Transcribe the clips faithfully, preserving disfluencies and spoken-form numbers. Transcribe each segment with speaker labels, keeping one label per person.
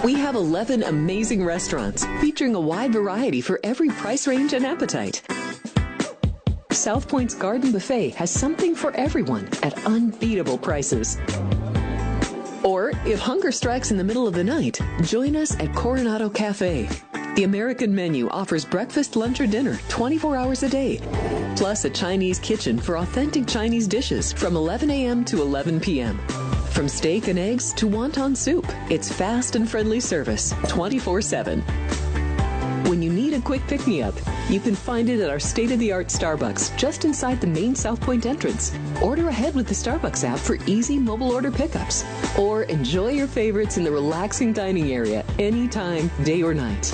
Speaker 1: We have eleven amazing restaurants featuring a wide variety for every price range and appetite. South Point's Garden Buffet has something for everyone at unbeatable prices. Or, if hunger strikes in the middle of the night, join us at Coronado Cafe. The American menu offers breakfast, lunch, or dinner twenty-four hours a day, plus a Chinese kitchen for authentic Chinese dishes from eleven a.m. to eleven p.m. From steak and eggs to wonton soup, it's fast and friendly service twenty-four seven. When you need a quick pick-me-up, you can find it at our state-of-the-art Starbucks just inside the main South Point entrance. Order ahead with the Starbucks app for easy mobile order pickups. Or enjoy your favorites in the relaxing dining area anytime, day or night.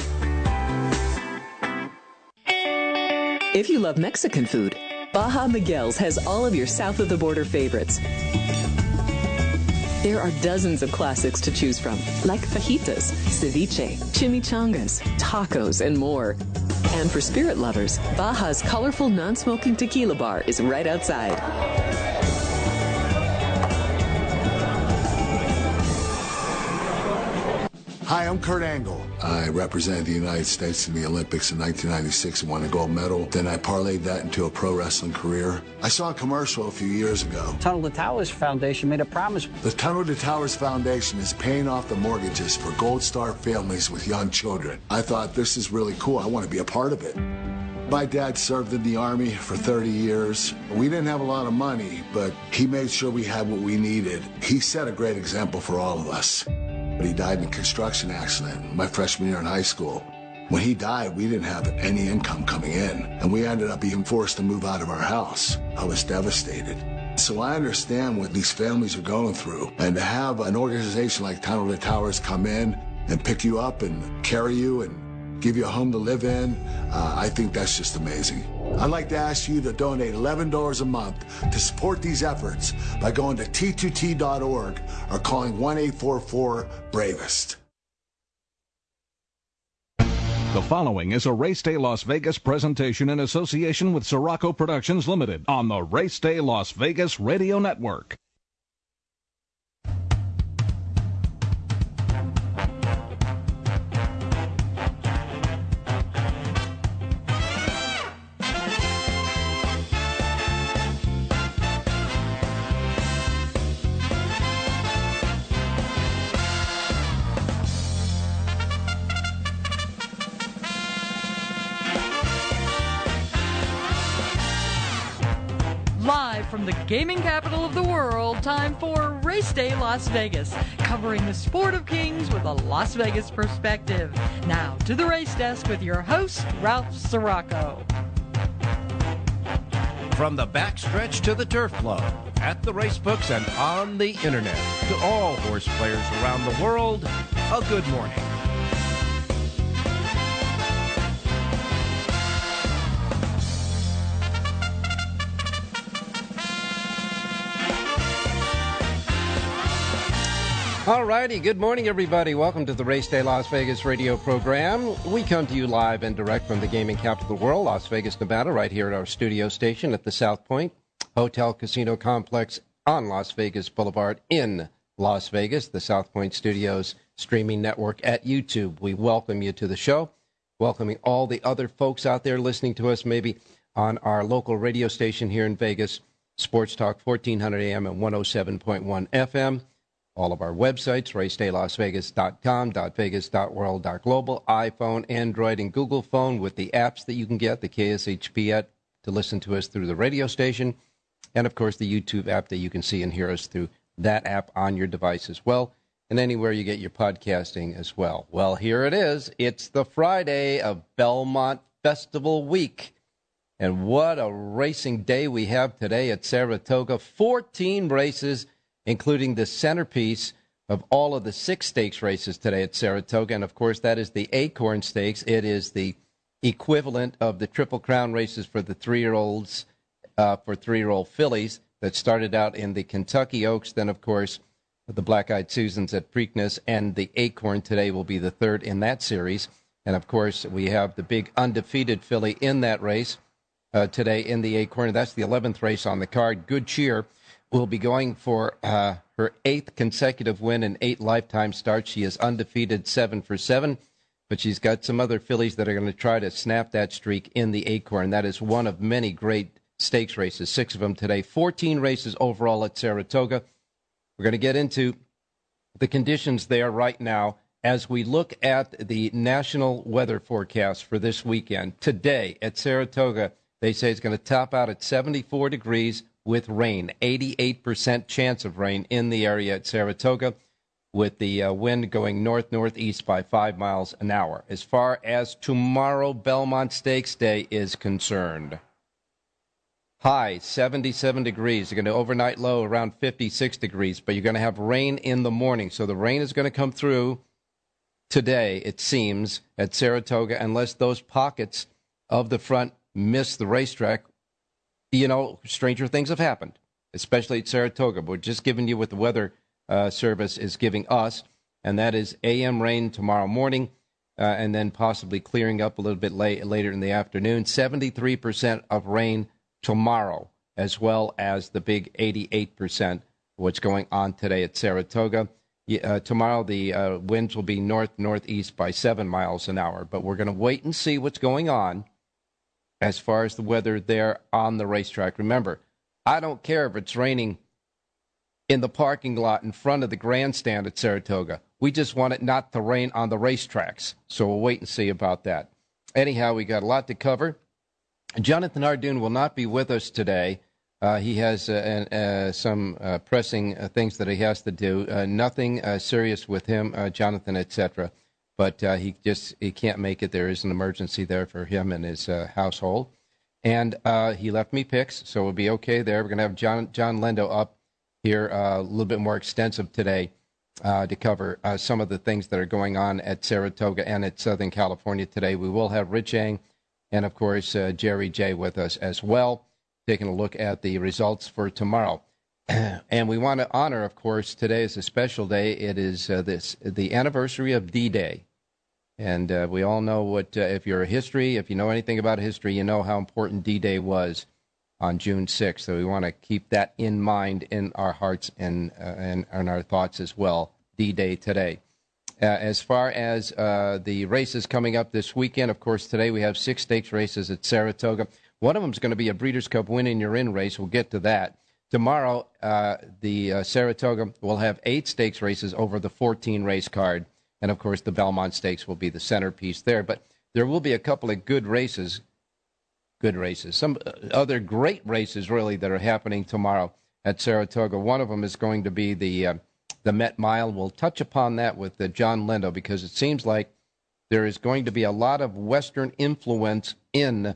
Speaker 1: If you love Mexican food, Baja Miguel's has all of your south-of-the-border favorites. There are dozens of classics to choose from, like fajitas, ceviche, chimichangas, tacos, and more. And for spirit lovers, Baja's colorful non-smoking tequila bar is right outside.
Speaker 2: Hi, I'm Kurt Angle. I represented the United States in the Olympics in nineteen ninety-six and won a gold medal. Then I parlayed that into a pro wrestling career. I saw a commercial a few years ago.
Speaker 3: Tunnel to Towers Foundation made a promise.
Speaker 2: The Tunnel to Towers Foundation is paying off the mortgages for Gold Star families with young children. I thought, this is really cool. I want to be a part of it. My dad served in the Army for thirty years. We didn't have a lot of money, but he made sure we had what we needed. He set a great example for all of us. But he died in a construction accident my freshman year in high school. When he died, we didn't have any income coming in, and we ended up being forced to move out of our house. I was devastated. So I understand what these families are going through, and to have an organization like Tunnel to Towers come in and pick you up and carry you and give you a home to live in, uh, I think that's just amazing. I'd like to ask you to donate eleven dollars a month to support these efforts by going to T two T dot org or calling one eight four four BRAVEST.
Speaker 4: The following is a Race Day Las Vegas presentation in association with Sirocco Productions Limited on the Race Day Las Vegas Radio Network.
Speaker 5: Live from the gaming capital of the world, time for Race Day Las Vegas, covering the sport of kings with a Las Vegas perspective. Now to the race desk with your host, Ralph Sirocco.
Speaker 6: From the backstretch to the turf club, at the race books and on the internet, to all horse players around the world, a good morning. All righty, good morning, everybody. Welcome to the Race Day Las Vegas radio program. We come to you live and direct from the gaming capital of the world, Las Vegas, Nevada, right here at our studio station at the South Point Hotel Casino Complex on Las Vegas Boulevard in Las Vegas, the South Point Studios streaming network at YouTube. We welcome you to the show, welcoming all the other folks out there listening to us, maybe on our local radio station here in Vegas, Sports Talk fourteen hundred A M and one oh seven point one F M. All of our websites, race day las vegas dot com, .vegas, .world, .global, iPhone, Android, and Google phone with the apps that you can get, the K S H P app to listen to us through the radio station, and, of course, the YouTube app that you can see and hear us through that app on your device as well, and anywhere you get your podcasting as well. Well, here it is. It's the Friday of Belmont Festival Week, and what a racing day we have today at Saratoga. fourteen races, including the centerpiece of all of the six stakes races today at Saratoga. And, of course, that is the Acorn Stakes. It is the equivalent of the Triple Crown races for the three-year-olds, uh, for three-year-old fillies that started out in the Kentucky Oaks. Then, of course, the Black-Eyed Susans at Preakness, and the Acorn today will be the third in that series. And, of course, we have the big undefeated filly in that race uh, today in the Acorn. That's the eleventh race on the card. Good Cheer will be going for uh, her eighth consecutive win and eight lifetime starts. She is undefeated, seven for seven, but she's got some other fillies that are going to try to snap that streak in the Acorn. That is one of many great stakes races, six of them today, fourteen races overall at Saratoga. We're going to get into the conditions there right now as we look at the national weather forecast for this weekend. Today at Saratoga, they say it's going to top out at seventy-four degrees with rain, eighty-eight percent chance of rain in the area at Saratoga, with the uh, wind going north-northeast by five miles an hour. As far as tomorrow, Belmont Stakes Day is concerned, high seventy-seven degrees. You're going to overnight low around fifty-six degrees, but you're going to have rain in the morning. So the rain is going to come through today, it seems, at Saratoga, unless those pockets of the front miss the racetrack. You know, stranger things have happened, especially at Saratoga. But we're just giving you what the weather uh, service is giving us, and that is A M rain tomorrow morning, uh, and then possibly clearing up a little bit late, later in the afternoon. seventy-three percent of rain tomorrow, as well as the big eighty-eight percent what's going on today at Saratoga. Uh, tomorrow, the uh, winds will be north-northeast by seven miles an hour, but we're going to wait and see what's going on as far as the weather there on the racetrack. Remember, I don't care if it's raining in the parking lot in front of the grandstand at Saratoga. We just want it not to rain on the racetracks, so we'll wait and see about that. Anyhow, we got a lot to cover. Jonathan Ardoon will not be with us today. Uh, he has uh, uh, some uh, pressing uh, things that he has to do. Uh, nothing uh, serious with him, uh, Jonathan, et cetera. But uh, he just he can't make it. There is an emergency there for him and his uh, household. And uh, he left me picks, so we'll be okay there. We're going to have John John Lendo up here uh, a little bit more extensive today uh, to cover uh, some of the things that are going on at Saratoga and at Southern California today. We will have Rich Yang and, of course, uh, Jerry J with us as well, taking a look at the results for tomorrow. And we want to honor, of course, today is a special day. It is uh, this the anniversary of D-Day. And uh, we all know what, uh, if you're a history, if you know anything about history, you know how important D-Day was on June sixth. So we want to keep that in mind in our hearts and, uh, and, and our thoughts as well, D-Day today. Uh, as far as uh, the races coming up this weekend, of course, today we have six stakes races at Saratoga. One of them is going to be a Breeders' Cup Win in Your In race. We'll get to that. Tomorrow, uh, the uh, Saratoga will have eight stakes races over the fourteen race card. And, of course, the Belmont Stakes will be the centerpiece there. But there will be a couple of good races, good races, some other great races, really, that are happening tomorrow at Saratoga. One of them is going to be the uh, the Met Mile. We'll touch upon that with uh, John Lendo, because it seems like there is going to be a lot of Western influence in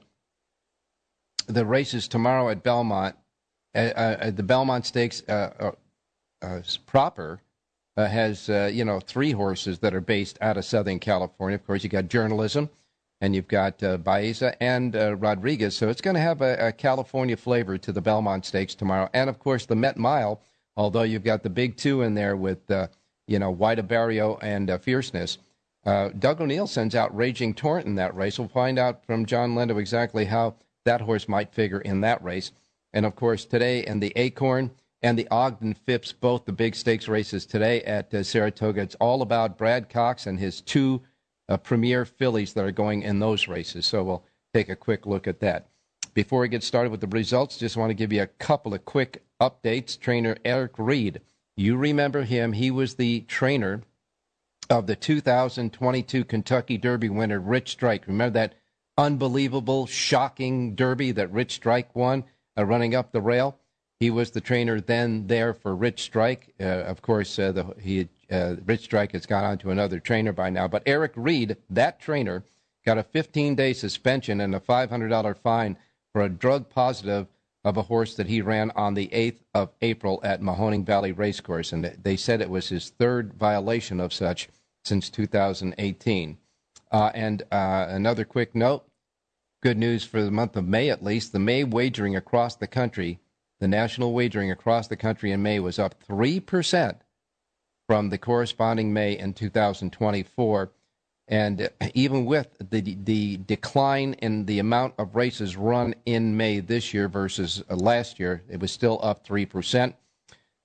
Speaker 6: the races tomorrow at Belmont. Uh, uh, the Belmont Stakes uh, uh, uh, proper Uh, has, uh, you know, three horses that are based out of Southern California. Of course, you got Journalism, and you've got uh, Baeza and uh, Rodriguez. So it's going to have a, a California flavor to the Belmont Stakes tomorrow. And, of course, the Met Mile, although you've got the big two in there with, uh, you know, White Barrio and uh, Fierceness. Uh, Doug O'Neill sends out Raging Torrent in that race. We'll find out from John Lendo exactly how that horse might figure in that race. And, of course, today in the Acorn and the Ogden Phipps, both the big stakes races today at uh, Saratoga. It's all about Brad Cox and his two uh, premier fillies that are going in those races. So we'll take a quick look at that. Before we get started with the results, just want to give you a couple of quick updates. Trainer Eric Reed, you remember him. He was the trainer of the two thousand twenty-two Kentucky Derby winner, Rich Strike. Remember that unbelievable, shocking Derby that Rich Strike won, uh, running up the rail? He was the trainer then there for Rich Strike. Uh, of course, uh, the, he, uh, Rich Strike has gone on to another trainer by now. But Eric Reed, that trainer, got a fifteen-day suspension and a five hundred dollars fine for a drug positive of a horse that he ran on the eighth of April at Mahoning Valley Racecourse. And they said it was his third violation of such since two thousand eighteen. Uh, and uh, another quick note, good news for the month of May at least, the May wagering across the country, the national wagering across the country in May was up three percent from the corresponding May in two thousand twenty-four. And even with the the decline in the amount of races run in May this year versus last year, it was still up three percent.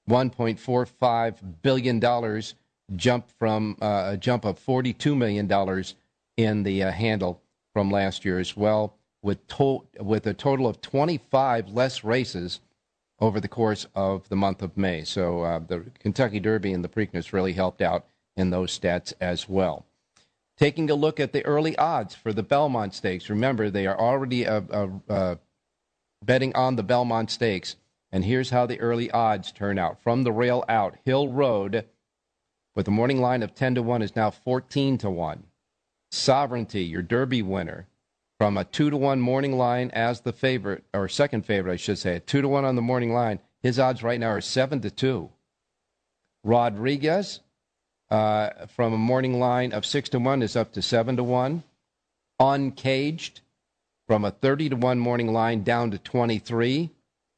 Speaker 6: one point four five billion dollars, jump from uh, a jump of forty-two million dollars in the uh, handle from last year as well, with to- with a total of twenty-five less races over the course of the month of May. So uh, the Kentucky Derby and the Preakness really helped out in those stats as well. Taking a look at the early odds for the Belmont Stakes. Remember, they are already uh, uh, uh, betting on the Belmont Stakes. And here's how the early odds turn out. From the rail out, Hill Road, with a morning line of ten to one, is now fourteen to one. Sovereignty, your Derby winner, from a two to one morning line as the favorite, or second favorite, I should say, a two to one on the morning line. His odds right now are seven to two. Rodriguez, Uh, from a morning line of six to one is up to seven to one. Uncaged, from a thirty to one morning line down to twenty-three.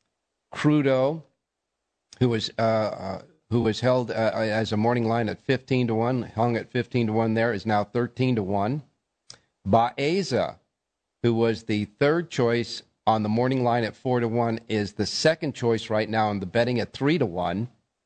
Speaker 6: Crudo, who was uh, uh, who was held uh, as a morning line at fifteen to one, hung at fifteen to one there, is now thirteen to one. Baeza, who was the third choice on the morning line at four to one, is the second choice right now in the betting at three to one.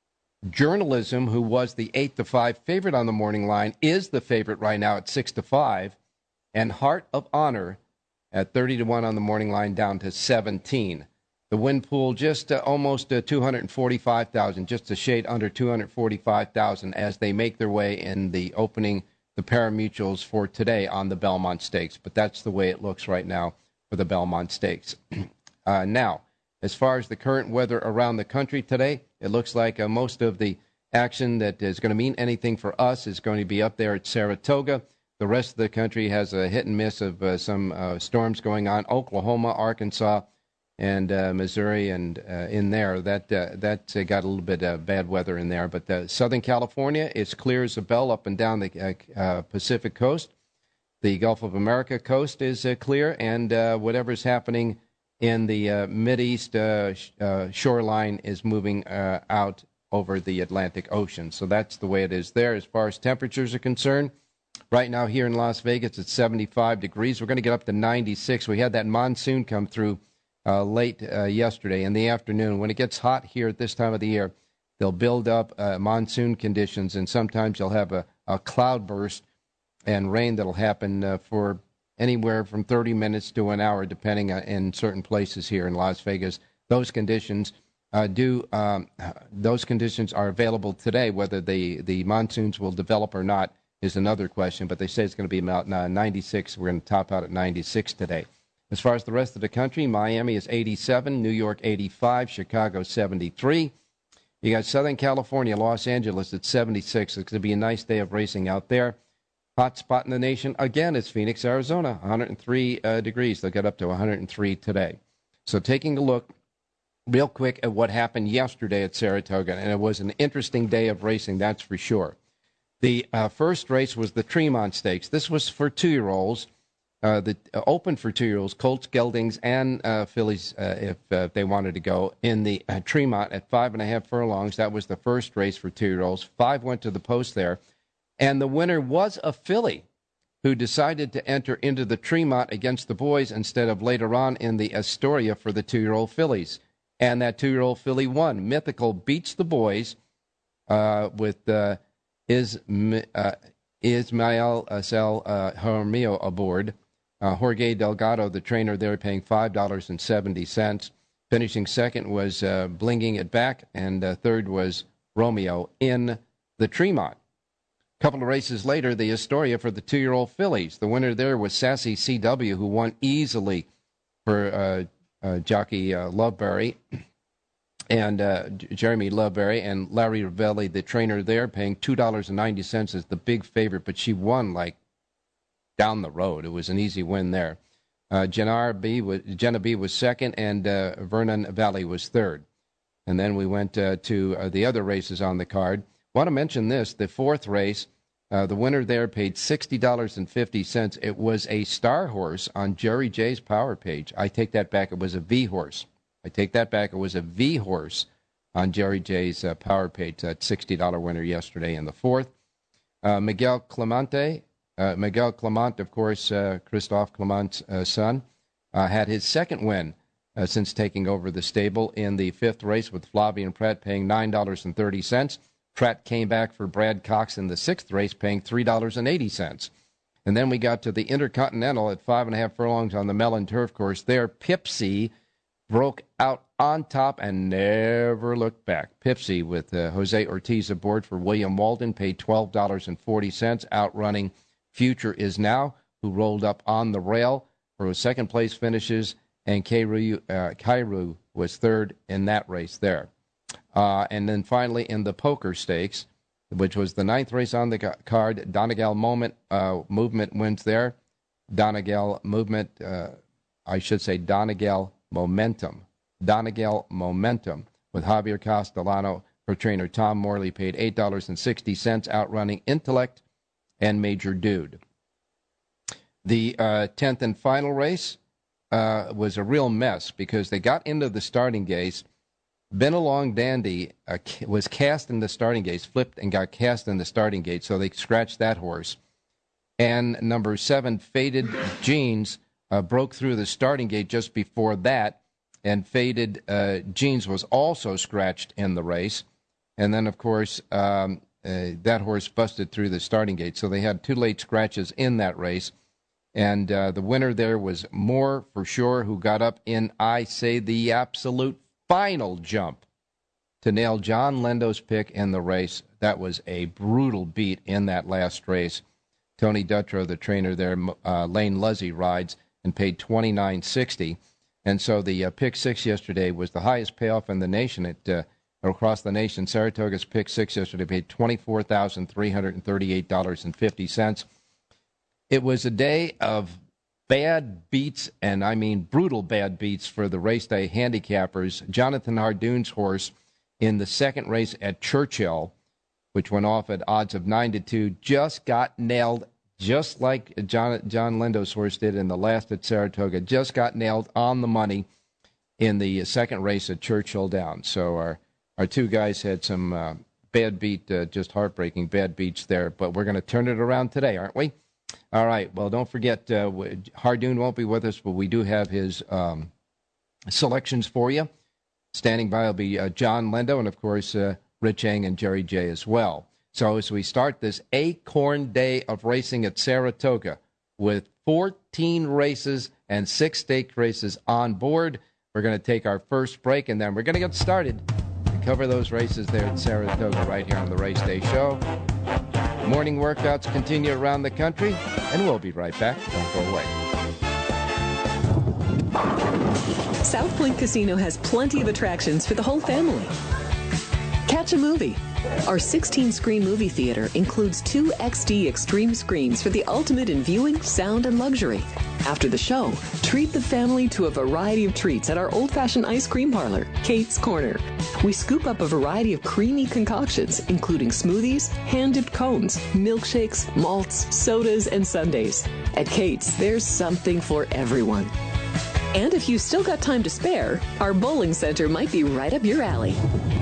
Speaker 6: Journalism, who was the eight to five favorite on the morning line, is the favorite right now at six to five. And Heart of Honor at thirty to one on the morning line, down to seventeen. The win pool just uh, almost uh, two hundred forty-five thousand, just a shade under two hundred forty-five thousand as they make their way in the opening, the pari-mutuels for today on the Belmont Stakes. But that's the way it looks right now for the Belmont Stakes. uh, now, as far as the current weather around the country today, it looks like uh, most of the action that is going to mean anything for us is going to be up there at Saratoga. The rest of the country has a hit and miss of uh, some uh, storms going on. Oklahoma, Arkansas, and uh, Missouri, and uh, in there, that uh, that uh, got a little bit of bad weather in there. But uh, Southern California is clear as a bell up and down the uh, uh, Pacific coast. The Gulf of America coast is uh, clear, and uh, whatever's happening in the uh, Mideast uh, sh- uh, shoreline is moving uh, out over the Atlantic Ocean. So that's the way it is there. As far as temperatures are concerned, right now here in Las Vegas, it's seventy-five degrees. We're going to get up to ninety-six. We had that monsoon come through uh, late uh, yesterday in the afternoon. When it gets hot here at this time of the year, they'll build up uh, monsoon conditions, and sometimes you'll have a, a cloud burst and rain that'll happen uh, for anywhere from thirty minutes to an hour, depending on, in certain places here in Las Vegas. Those conditions uh, do um, those conditions are available today. Whether the, the monsoons will develop or not is another question, but they say it's going to be about ninety-six. We're going to top out at ninety-six today. As far as the rest of the country, Miami is eighty-seven, New York eighty-five, Chicago seventy-three. You got Southern California, Los Angeles at seventy-six. It's going to be a nice day of racing out there. Hot spot in the nation, again, is Phoenix, Arizona, one hundred three uh, degrees. They'll get up to one hundred three today. So taking a look real quick at what happened yesterday at Saratoga, and it was an interesting day of racing, that's for sure. The uh, first race was the Tremont Stakes. This was for two-year-olds, uh, the uh, open for two-year-olds, Colts, Geldings, and uh, fillies, uh, if uh, they wanted to go, in the uh, Tremont at five and a half furlongs. That was the first race for two-year-olds. Five went to the post there. And the winner was a filly who decided to enter into the Tremont against the boys instead of later on in the Astoria for the two-year-old fillies. And that two-year-old filly won. Mythical beats the boys uh, with uh, Is, uh, Ismael Acel uh, Hermio aboard. Uh, Jorge Delgado, the trainer there, paying five dollars and seventy cents. Finishing second was uh, Blinging It Back, and uh, third was Romeo in the Tremont. A couple of races later, the Astoria for the two-year-old fillies. The winner there was Sassy C W, who won easily for uh, uh, jockey uh, Loveberry and uh, Jeremy Loveberry, and Larry Ravelli, the trainer there, paying two dollars and ninety cents as the big favorite, but she won like down the road. It was an easy win there. Uh, Jenna B was, Jenna B was second, and uh, Vernon Valley was third. And then we went uh, to uh, the other races on the card. I want to mention this, the fourth race, uh, the winner there paid sixty dollars and fifty cents. It was a star horse on Jerry J's power page. I take that back. It was a V horse. I take that back. It was a V horse on Jerry J's uh, power page. That sixty dollars winner yesterday in the fourth. Uh, Miguel Clemente, uh, Miguel Clement, of course, uh, Christophe Clement's uh, son, uh, had his second win uh, since taking over the stable. In the fifth race with Flavien Prat paying nine dollars and thirty cents. Prat came back for Brad Cox in the sixth race paying three dollars and eighty cents. And then we got to the Intercontinental at five and a half furlongs on the Mellon Turf Course. There, Pipsy broke out on top and never looked back. Pipsy with uh, Jose Ortiz aboard for William Walden paid twelve dollars and forty cents, outrunning Future Is Now, who rolled up on the rail for second place finishes, and Kairu, uh, Kairu was third in that race there. Uh, and then finally in the Poker Stakes, which was the ninth race on the card, Donegal Moment uh, Movement wins there. Donegal Movement, uh, I should say Donegal Momentum. Donegal Momentum with Javier Castellano for trainer Tom Morley paid eight dollars and sixty cents, outrunning Intellect and Major Dude. The uh, tenth and final race uh, was a real mess because they got into the starting gates. Benalong Dandy uh, was cast in the starting gates, flipped and got cast in the starting gate, so they scratched that horse. And number seven, Faded Jeans, uh, broke through the starting gate just before that, and Faded uh, Jeans was also scratched in the race. And then, of course, um, uh, that horse busted through the starting gate, so they had two late scratches in that race. And uh, the winner there was Moore, for sure, who got up in, I say, the absolute final jump to nail John Lendo's pick in the race. That was a brutal beat in that last race. Tony Dutrow, the trainer there, uh, Lane Luzzy rides and paid twenty-nine sixty. And so the uh, pick six yesterday was the highest payoff in the nation. It uh, across the nation. Saratoga's pick six yesterday paid twenty-four thousand three hundred thirty-eight dollars and fifty cents. It was a day of bad beats, and I mean brutal bad beats for the race day handicappers. Jonathan Hardoon's horse in the second race at Churchill, which went off at odds of nine to two, just got nailed, just like John, John Lendo's horse did in the last at Saratoga, just got nailed on the money in the second race at Churchill Downs. So our, our two guys had some uh, bad beat, uh, just heartbreaking bad beats there, but we're going to turn it around today, aren't we? All right. Well, don't forget, uh, Hardoon won't be with us, but we do have his um, selections for you. Standing by will be uh, John Lendo and, of course, uh, Rich Eng and Jerry J as well. So as we start this Acorn Day of racing at Saratoga with fourteen races and six stake races on board, we're going to take our first break, and then we're going to get started to cover those races there at Saratoga right here on the Race Day Show. Morning workouts continue around the country, and we'll be right back. Don't go away.
Speaker 1: South Point Casino has plenty of attractions for the whole family. Catch a movie. Our sixteen-screen movie theater includes two X D Extreme screens for the ultimate in viewing, sound, and luxury. After the show, treat the family to a variety of treats at our old-fashioned ice cream parlor, Kate's Corner. We scoop up a variety of creamy concoctions, including smoothies, hand-dipped cones, milkshakes, malts, sodas, and sundaes. At Kate's, there's something for everyone. And if you've still got time to spare, our bowling center might be right up your alley.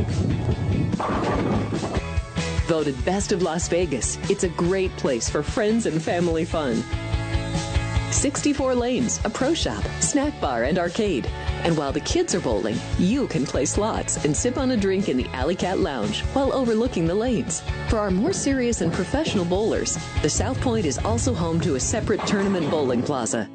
Speaker 1: Voted Best of Las Vegas, it's a great place for friends and family fun. sixty-four lanes, a pro shop, snack bar, and arcade. And while the kids are bowling, you can play slots and sip on a drink in the Alley Cat Lounge while overlooking the lanes. For our more serious and professional bowlers, the South Point is also home to a separate tournament bowling plaza.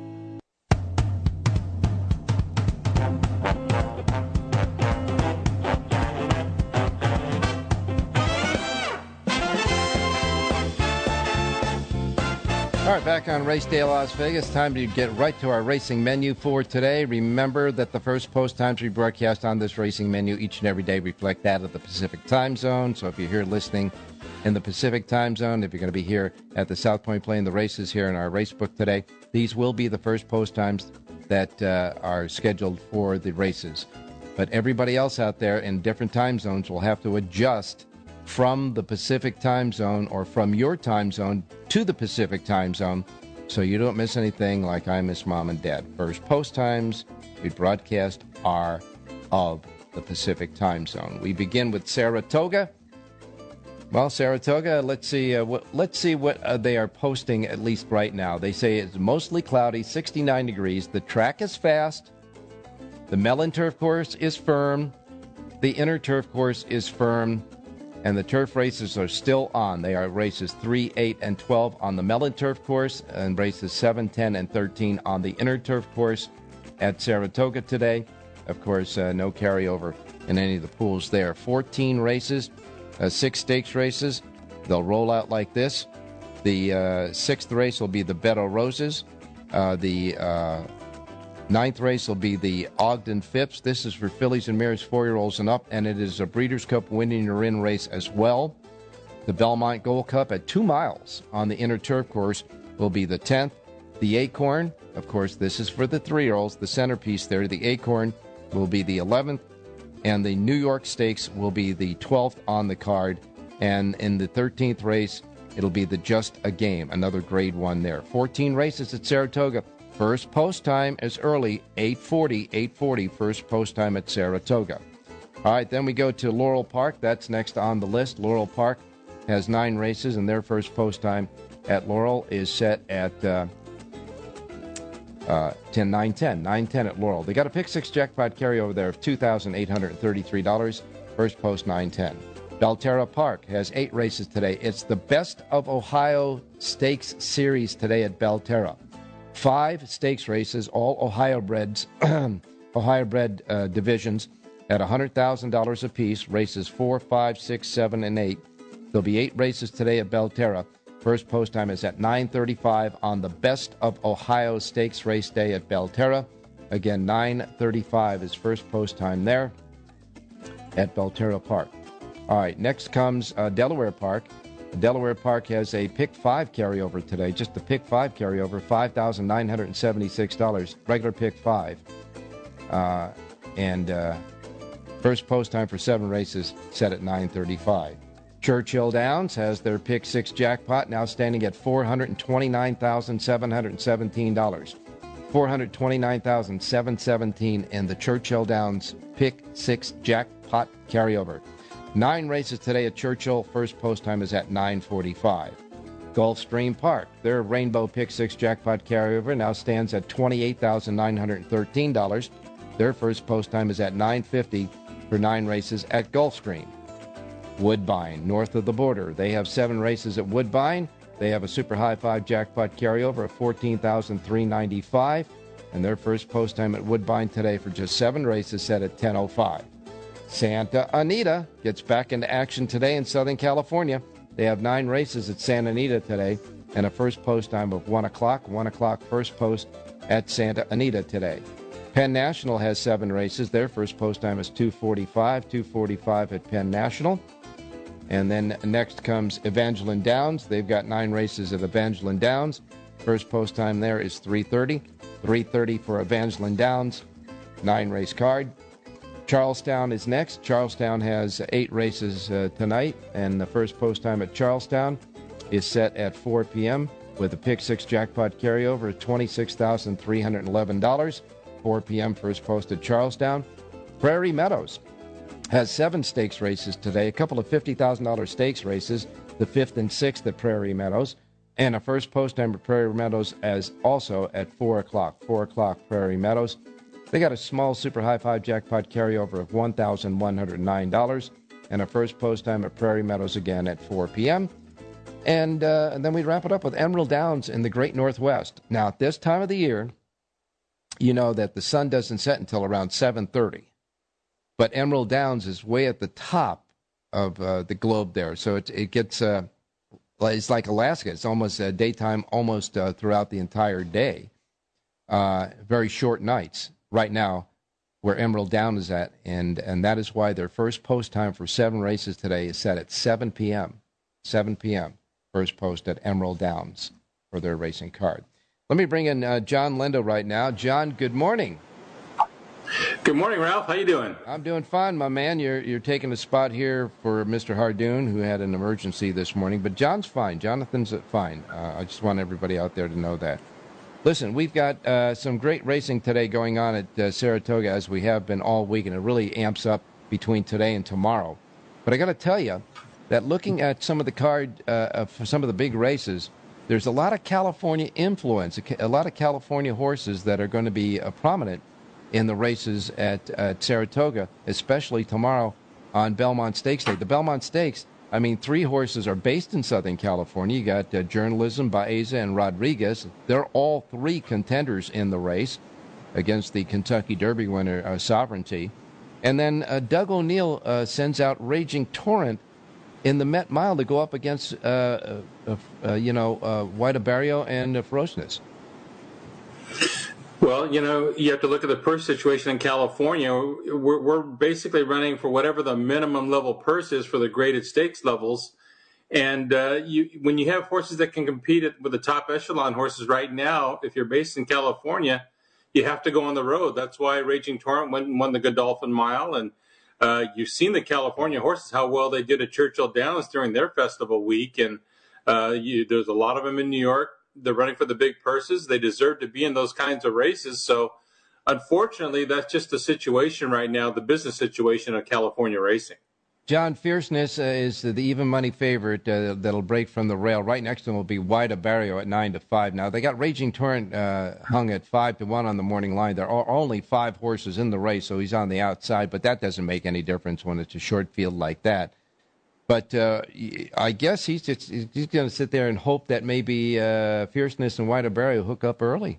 Speaker 6: All right, back on Race Day Las Vegas. Time to get right to our racing menu for today. Remember that the first post times we broadcast on this racing menu each and every day reflect that of the Pacific time zone. So if you're here listening in the Pacific time zone, if you're going to be here at the South Point playing the races here in our race book today, these will be the first post times that uh, are scheduled for the races. But everybody else out there in different time zones will have to adjust from the Pacific time zone or from your time zone to the Pacific time zone so you don't miss anything like I miss Mom and Dad. First post times we broadcast are of the Pacific time zone. We begin with Saratoga. Well, Saratoga, let's see uh, what let's see what uh, they are posting at least right now. They say it's mostly cloudy, sixty-nine degrees. The track is fast. The Mellon Turf Course is firm. The Inner Turf Course is firm. And the turf races are still on. They are races three, eight, and twelve on the Mellon Turf Course, and races seven, ten, and thirteen on the Inner Turf Course at Saratoga today. Of course, uh, no carryover in any of the pools there. fourteen races, uh, six stakes races. They'll roll out like this. The uh, sixth race will be the Bed o' Roses. Uh, the uh, ninth race will be the Ogden Phipps. This is for fillies and mares, four-year-olds and up, and it is a Breeders' Cup winning or in race as well. The Belmont Gold Cup at two miles on the Inner Turf Course will be the tenth. The Acorn, of course, this is for the three-year-olds, the centerpiece there. The Acorn will be the eleventh, and the New York Stakes will be the twelfth on the card. And in the thirteenth race, it'll be the Just a Game, another grade one there. fourteen races at Saratoga. First post time is early, eight forty, eight forty, first post time at Saratoga. All right, then we go to Laurel Park. That's next on the list. Laurel Park has nine races, and their first post time at Laurel is set at uh, uh, ten, nine ten, nine ten at Laurel. They got a pick six jackpot carryover there of two thousand eight hundred thirty-three dollars. First post, nine ten. Belterra Park has eight races today. It's the Best of Ohio Stakes Series today at Belterra. Five stakes races, all Ohio-breds, Ohio-bred uh, divisions at one hundred thousand dollars apiece, races four, five, six, seven, and eight. There'll be eight races today at Belterra. First post time is at nine thirty-five on the Best of Ohio Stakes Race Day at Belterra. Again, nine thirty-five is first post time there at Belterra Park. All right, next comes uh, Delaware Park. Delaware Park has a pick five carryover today, just a pick five carryover, five thousand nine hundred seventy-six dollars, regular pick five. Uh, and uh, first post time for seven races set at nine thirty-five. Churchill Downs has their pick six jackpot now standing at four hundred twenty-nine thousand seven hundred seventeen dollars. four hundred twenty-nine thousand seven hundred seventeen dollars in the Churchill Downs pick six jackpot carryover. Nine races today at Churchill. First post time is at nine forty-five. Gulfstream Park, their Rainbow Pick six jackpot carryover now stands at twenty-eight thousand nine hundred thirteen dollars. Their first post time is at nine fifty for nine races at Gulfstream. Woodbine, north of the border. They have seven races at Woodbine. They have a Super High Five jackpot carryover of fourteen thousand three hundred ninety-five dollars. And their first post time at Woodbine today for just seven races set at ten oh five. Santa Anita gets back into action today in Southern California. They have nine races at Santa Anita today and a first post time of one o'clock. one o'clock first post at Santa Anita today. Penn National has seven races. Their first post time is two forty-five. two forty-five at Penn National. And then next comes Evangeline Downs. They've got nine races at Evangeline Downs. First post time there is three thirty. three thirty for Evangeline Downs. Nine race card. Charlestown is next. Charlestown has eight races uh, tonight, and the first post time at Charlestown is set at four p.m. with a pick six jackpot carryover of twenty-six thousand three hundred eleven dollars. four p.m. first post at Charlestown. Prairie Meadows has seven stakes races today, a couple of fifty thousand dollars stakes races, the fifth and sixth at Prairie Meadows, and a first post time at Prairie Meadows as also at four o'clock. four o'clock Prairie Meadows. They got a small Super High Five jackpot carryover of one thousand one hundred nine dollars and a first post time at Prairie Meadows again at four p.m. And, uh, and then we wrap it up with Emerald Downs in the Great Northwest. Now, at this time of the year, you know that the sun doesn't set until around seven thirty. But Emerald Downs is way at the top of uh, the globe there. So it, it gets, uh, it's like Alaska. It's almost uh, daytime almost uh, throughout the entire day. Uh, very short nights. Right now, where Emerald Downs is at, and, and that is why their first post time for seven races today is set at seven p.m. seven p.m. First post at Emerald Downs for their racing card. Let me bring in uh, John Lindo right now. John, good morning.
Speaker 7: Good morning, Ralph. How you doing?
Speaker 6: I'm doing fine, my man. You're you're taking a spot here for Mister Hardoon, who had an emergency this morning, but John's fine. Jonathan's fine. Uh, I just want everybody out there to know that. Listen, we've got uh, some great racing today going on at uh, Saratoga, as we have been all week, and it really amps up between today and tomorrow. But I got to tell you that looking at some of the card uh, for some of the big races, there's a lot of California influence, a lot of California horses that are going to be uh, prominent in the races at, at Saratoga, especially tomorrow on Belmont Stakes Day. The Belmont Stakes, I mean, three horses are based in Southern California. You got uh, Journalism, Baeza, and Rodriguez. They're all three contenders in the race against the Kentucky Derby winner, uh, Sovereignty. And then uh, Doug O'Neill uh, sends out Raging Torrent in the Met Mile to go up against, uh, uh, uh, you know, uh, White Barrio and uh, Ferociousness.
Speaker 7: Well, you know, you have to look at the purse situation in California. We're, we're basically running for whatever the minimum level purse is for the graded stakes levels. And uh, you, when you have horses that can compete with the top echelon horses right now, if you're based in California, you have to go on the road. That's why Raging Torrent went and won the Godolphin Mile. And uh, you've seen the California horses, how well they did at Churchill Downs during their festival week. And uh, you, there's a lot of them in New York. They're running for the big purses. They deserve to be in those kinds of races. So, unfortunately, that's just the situation right now, the business situation of California racing.
Speaker 6: John, Fierceness uh, is the even money favorite uh, that'll break from the rail. Right next to him will be White Barrio at nine to five. Now they got Raging Torrent uh, hung at five to one on the morning line. There are only five horses in the race, so he's on the outside. But that doesn't make any difference when it's a short field like that. But uh, I guess he's just, he's going to sit there and hope that maybe uh, Fierceness and White Barrio hook up early.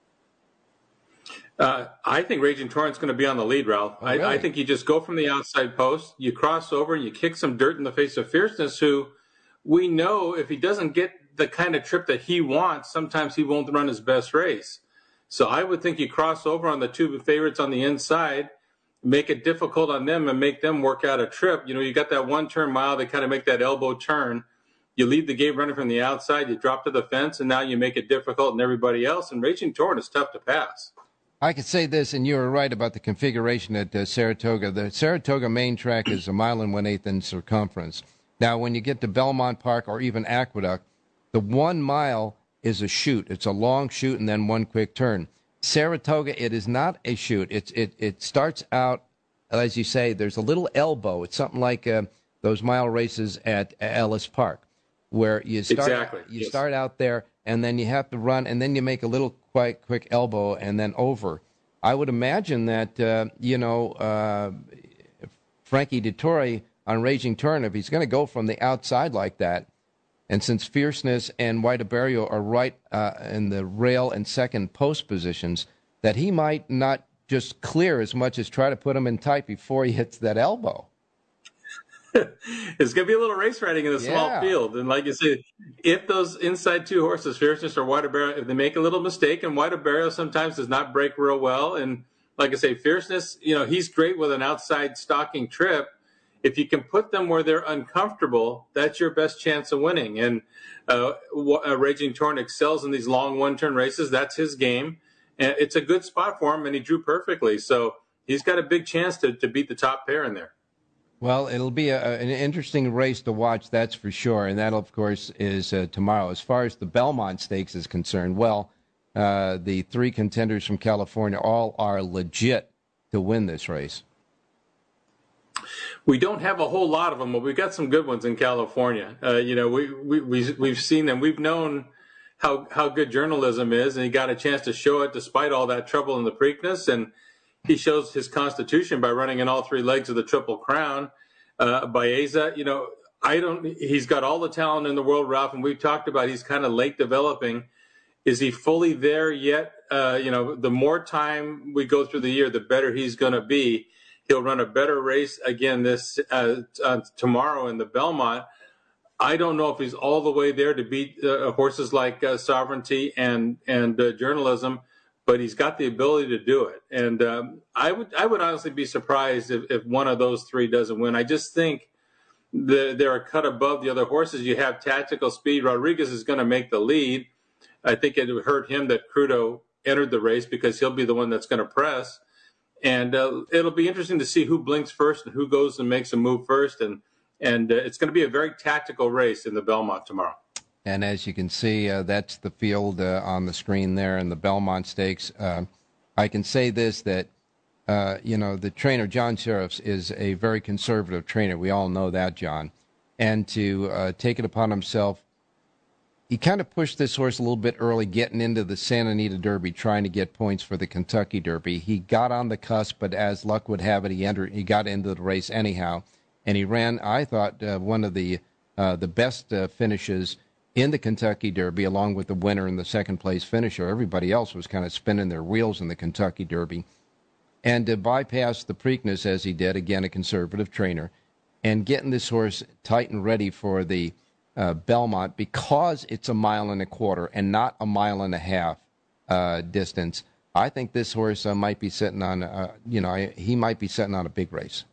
Speaker 7: Uh, I think Raging Torrent's going to be on the lead, Ralph.
Speaker 6: Oh, really?
Speaker 7: I, I think you just go from the outside post, you cross over, and you kick some dirt in the face of Fierceness, who we know if he doesn't get the kind of trip that he wants, sometimes he won't run his best race. So I would think you cross over on the two favorites on the inside, make it difficult on them and make them work out a trip. You know, you got that one-turn mile, they kind of make that elbow turn. You lead the gate running from the outside, you drop to the fence, and now you make it difficult on everybody else. And Raging Torrent is tough to pass.
Speaker 6: I could say this, and you were right about the configuration at uh, Saratoga. The Saratoga main track is a mile and one-eighth in circumference. Now, when you get to Belmont Park or even Aqueduct, the one mile is a chute. It's a long chute and then one quick turn. Saratoga, it is not a chute. It's, it, it starts out, as you say, there's a little elbow. It's something like uh, those mile races at Ellis Park, where you start,
Speaker 7: exactly.
Speaker 6: you
Speaker 7: yes.
Speaker 6: start out there, and then you have to run, and then you make a little quite quick elbow and then over. I would imagine that, uh, you know, uh, Frankie Dettori on Raging Torrent, if he's going to go from the outside like that, and since Fierceness and White Barrio are right uh, in the rail and second post positions, that he might not just clear as much as try to put him in tight before he hits that elbow.
Speaker 7: It's going to be a little race riding in a small
Speaker 6: Yeah.
Speaker 7: field. And like you said, if those inside two horses, Fierceness or White Barrio, if they make a little mistake, and White Barrio sometimes does not break real well, and like I say, Fierceness, you know, he's great with an outside stalking trip. If you can put them where they're uncomfortable, that's your best chance of winning. And uh, uh, Raging Torrent excels in these long one-turn races. That's his game. And it's a good spot for him, and he drew perfectly. So he's got a big chance to, to beat the top pair in there.
Speaker 6: Well, it'll be a, an interesting race to watch, that's for sure. And that, of course, is uh, tomorrow. As far as the Belmont Stakes is concerned, well, uh, the three contenders from California all are legit to win this race.
Speaker 7: We don't have a whole lot of them, but we've got some good ones in California. Uh, you know, we, we, we, we've seen them. We've known how, how good journalism is, and he got a chance to show it despite all that trouble in the Preakness. And he shows his constitution by running in all three legs of the Triple Crown. Uh, Baeza, you know, I don't, he's got all the talent in the world, Ralph, and we've talked about he's kind of late developing. Is he fully there yet? Uh, you know, the more time we go through the year, the better he's going to be. He'll run a better race again this uh, uh, tomorrow in the Belmont. I don't know if he's all the way there to beat uh, horses like uh, Sovereignty and and uh, Journalism, but he's got the ability to do it. And um, I would I would honestly be surprised if, if one of those three doesn't win. I just think the, they're a cut above the other horses. You have tactical speed. Rodriguez is going to make the lead. I think it would hurt him that Crudo entered the race because he'll be the one that's going to press. And uh, it'll be interesting to see who blinks first and who goes and makes a move first. And, and uh, it's going to be a very tactical race in the Belmont tomorrow.
Speaker 6: And as you can see, uh, that's the field uh, on the screen there in the Belmont Stakes. Uh, I can say this, that, uh, you know, the trainer, John Sheriffs, is a very conservative trainer. We all know that, John. And to uh, take it upon himself he kind of pushed this horse a little bit early, getting into the Santa Anita Derby, trying to get points for the Kentucky Derby. He got on the cusp, but as luck would have it, he entered. He got into the race anyhow, and he ran, I thought, uh, one of the uh, the best uh, finishes in the Kentucky Derby, along with the winner and the second-place finisher. Everybody else was kind of spinning their wheels in the Kentucky Derby. And to bypass the Preakness, as he did, again, a conservative trainer, and getting this horse tight and ready for the Uh, Belmont, because it's a mile and a quarter and not a mile and a half uh, distance, I think this horse uh, might be sitting on, uh, you know, I, he might be sitting on a big race.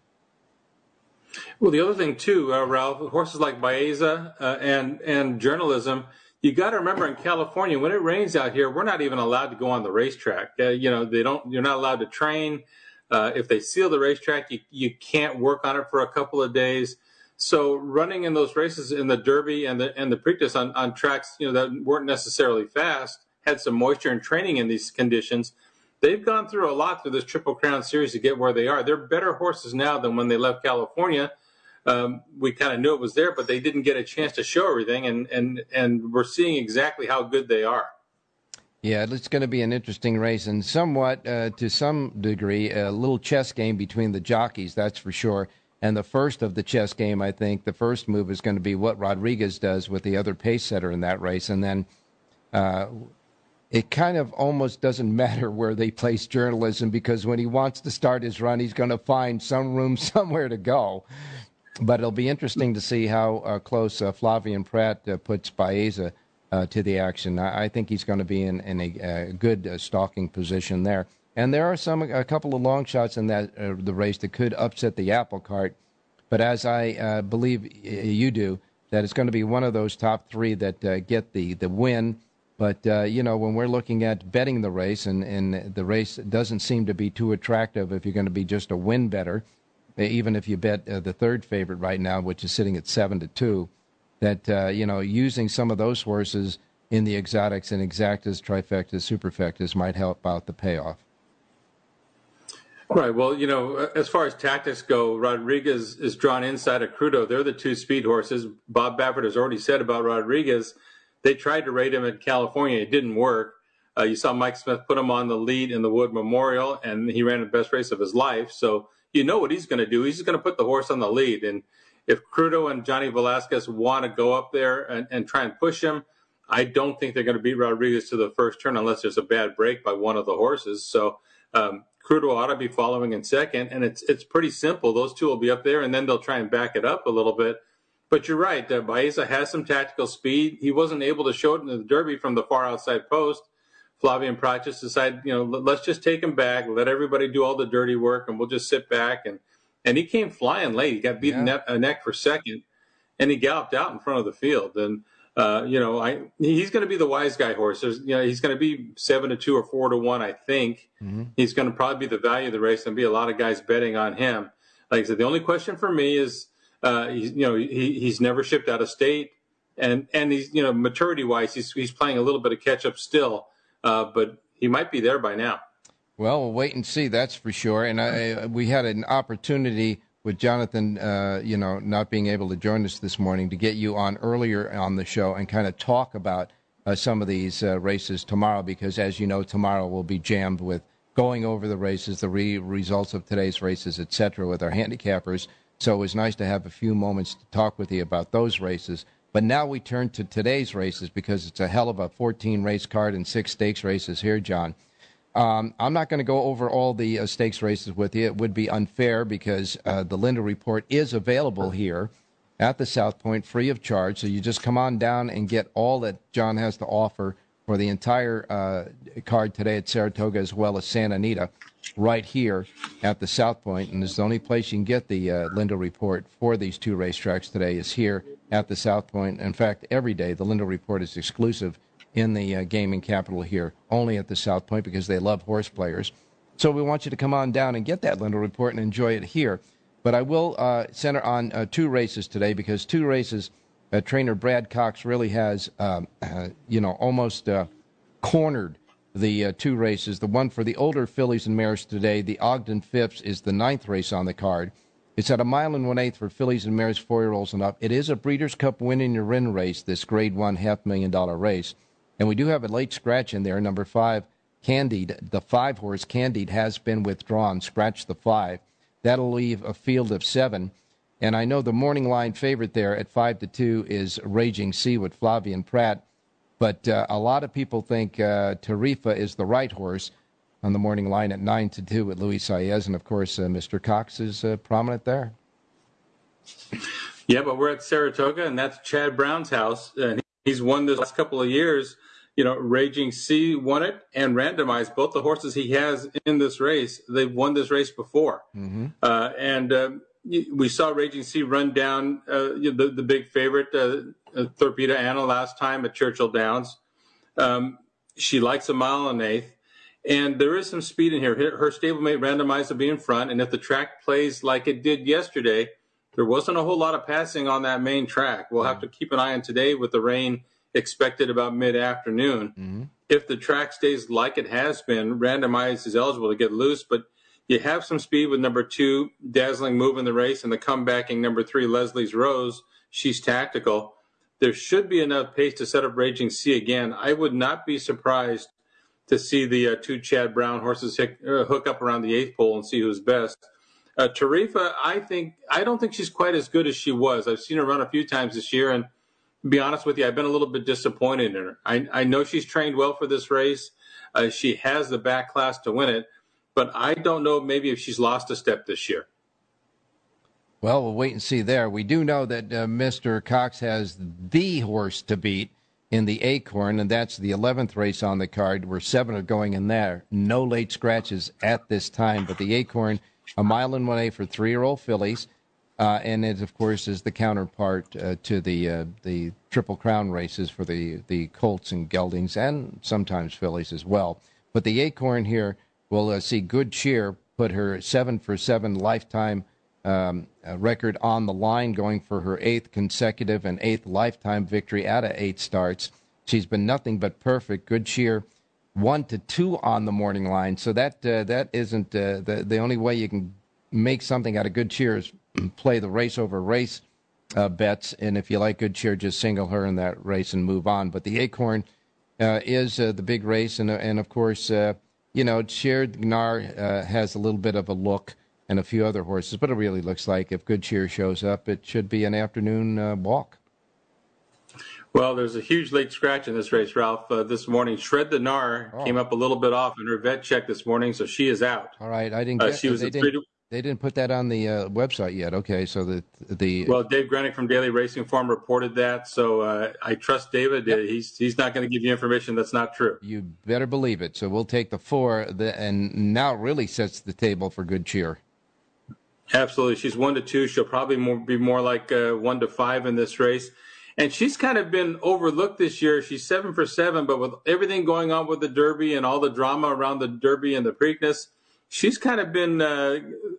Speaker 7: Well, the other thing too, uh, Ralph, horses like Baeza uh, and and journalism, you got to remember in California when it rains out here, we're not even allowed to go on the racetrack. Uh, you know, they don't. You're not allowed to train. Uh, if they seal the racetrack, you you can't work on it for a couple of days. So running in those races in the Derby and the and the Preakness on, on tracks, you know, that weren't necessarily fast, had some moisture and training in these conditions, they've gone through a lot through this Triple Crown series to get where they are. They're better horses now than when they left California. Um, we kind of knew it was there, but they didn't get a chance to show everything, and, and, and we're seeing exactly how good they are.
Speaker 6: Yeah, it's going to be an interesting race, and somewhat, uh, to some degree, a little chess game between the jockeys, that's for sure. And the first of the chess game, I think, the first move is going to be what Rodriguez does with the other pace setter in that race. And then uh, it kind of almost doesn't matter where they place journalism, because when he wants to start his run, he's going to find some room somewhere to go. But it'll be interesting to see how uh, close uh, Flavien Prat uh, puts Baeza uh, to the action. I, I think he's going to be in, in a, a good uh, stalking position there. And there are some a couple of long shots in that uh, the race that could upset the apple cart. But as I uh, believe you do, that it's going to be one of those top three that uh, get the, the win. But, uh, you know, when we're looking at betting the race, and, and the race doesn't seem to be too attractive if you're going to be just a win better, even if you bet uh, the third favorite right now, which is sitting at seven to two, that, uh, you know, using some of those horses in the exotics and exactas, trifectas, superfectas might help out the payoff.
Speaker 7: Right. Well, you know, as far as tactics go, Rodriguez is drawn inside of Crudo. They're the two speed horses. Bob Baffert has already said about Rodriguez, they tried to rate him in California. It didn't work. Uh, you saw Mike Smith put him on the lead in the Wood Memorial, and he ran the best race of his life. So you know what he's going to do. He's going to put the horse on the lead. And if Crudo and Johnny Velasquez want to go up there and, and try and push him, I don't think they're going to beat Rodriguez to the first turn unless there's a bad break by one of the horses. So um, Crudo ought to be following in second, and it's it's pretty simple. Those two will be up there, and then they'll try and back it up a little bit. But you're right. Uh, Baeza has some tactical speed. He wasn't able to show it in the Derby from the far outside post. Flavien Prat just decided, you know, let's just take him back, let everybody do all the dirty work, and we'll just sit back. And, and he came flying late. He got beaten yeah. a neck for second, and he galloped out in front of the field. And, uh, you know, I he's going to be the wise guy horse. There's, you know, he's going to be seven to two or four to one, I think. Mm-hmm. He's going to probably be the value of the race, and be a lot of guys betting on him. Like I said, the only question for me is, uh, he's, you know, he, he's never shipped out of state, and and he's, you know, maturity wise, he's he's playing a little bit of catch up still. Uh, but he might be there by now.
Speaker 6: Well, we'll wait and see, that's for sure. And I, we had an opportunity with Jonathan, uh, you know, not being able to join us this morning, to get you on earlier on the show and kind of talk about uh, some of these uh, races tomorrow, because, as you know, tomorrow will be jammed with going over the races, the re- results of today's races, et cetera, with our handicappers. So it was nice to have a few moments to talk with you about those races. But now we turn to today's races, because it's a hell of a fourteen-race card and six stakes races here, John. Um, I'm not going to go over all the uh, stakes races with you. It would be unfair, because uh, the Linda Report is available here at the South Point free of charge. So you just come on down and get all that John has to offer for the entire uh, card today at Saratoga, as well as Santa Anita, right here at the South Point. And it's the only place you can get the uh, Linda Report for these two racetracks today is here at the South Point. In fact, every day the Linda Report is exclusive in the uh, gaming capital here, only at the South Point, because they love horse players. So we want you to come on down and get that Linda Report and enjoy it here. But I will uh, center on uh, two races today, because two races, uh, trainer Brad Cox really has, um, uh, you know, almost uh, cornered the uh, two races. The one for the older fillies and mares today, the Ogden Phipps, is the ninth race on the card. It's at a mile and one-eighth for fillies and mares, four-year-olds and up. It is a Breeders' Cup win-in-your-in race, this Grade one half-million-dollar race. And we do have a late scratch in there, number five, Candide. The five-horse Candide has been withdrawn. Scratch the five. That'll leave a field of seven. And I know the morning line favorite there at five to two is Raging Sea with Flavien Prat. But uh, a lot of people think uh, Tarifa is the right horse on the morning line at nine to two with Luis Saez. And, of course, uh, Mister Cox is uh, prominent there.
Speaker 7: Yeah, but we're at Saratoga, and that's Chad Brown's house. And he's won this last couple of years. You know, Raging Sea won it and randomized. Both the horses he has in this race, they've won this race before. Mm-hmm. Uh, and uh, we saw Raging Sea run down uh, the, the big favorite, uh, uh, Torpedo Anna, last time at Churchill Downs. Um, she likes a mile and an eighth. And there is some speed in here. Her stablemate randomized to be in front. And if the track plays like it did yesterday, there wasn't a whole lot of passing on that main track. We'll have to keep an eye on today with the rain expected about mid-afternoon. Mm-hmm. If the track stays like it has been, randomized is eligible to get loose. But you have some speed with number two, Dazzling Move in the race, and the comebacking number three, Leslie's Rose. She's tactical. There should be enough pace to set up Raging Sea again. I would not be surprised to see the uh, two Chad Brown horses hick, uh, hook up around the eighth pole and see who's best. Uh, Tarifa, I think I don't think she's quite as good as she was. I've seen her run a few times this year, and to be honest with you, I've been a little bit disappointed in her. I, I know she's trained well for this race. Uh, she has the back class to win it, but I don't know maybe if she's lost a step this year.
Speaker 6: Well, we'll wait and see there. We do know that uh, Mister Cox has the horse to beat in the Acorn, and that's the eleventh race on the card, where seven are going in there. No late scratches at this time, but the Acorn, a mile and one-eighth for three-year-old fillies, uh, and it, of course, is the counterpart uh, to the uh, the Triple Crown races for the, the Colts and Geldings, and sometimes fillies as well. But the Acorn here will uh, see Good Cheer put her seven for seven lifetime um, uh, record on the line, going for her eighth consecutive and eighth lifetime victory out of eight starts. She's been nothing but perfect. Good Cheer, one to two on the morning line. So that uh, that isn't uh, the the only way you can make something out of Good Cheer is play the race over race uh, bets. And if you like Good Cheer, just single her in that race and move on. But the Acorn uh, is uh, the big race, and and of course, uh, you know, Cher Gnar uh, has a little bit of a look, and a few other horses, but it really looks like if Good Cheer shows up, it should be an afternoon uh, walk.
Speaker 7: Well, there's a huge late scratch in this race, Ralph. Uh, this morning, Shred the Gnar oh. came up a little bit off in her vet check this morning, so she is out.
Speaker 6: All right, I didn't get
Speaker 7: uh, she was
Speaker 6: they, didn't, to... they didn't put that on the uh, website yet. Okay, so the the
Speaker 7: well, Dave Grenick from Daily Racing Form reported that, so uh, I trust David. Yep. He's he's not going to give you information that's not true.
Speaker 6: You better believe it. So we'll take the four, the, and now it really sets the table for Good Cheer.
Speaker 7: Absolutely. She's one to two. She'll probably more, be more like uh, one to five in this race. And she's kind of been overlooked this year. She's seven for seven, but with everything going on with the Derby and all the drama around the Derby and the Preakness, she's kind of been uh,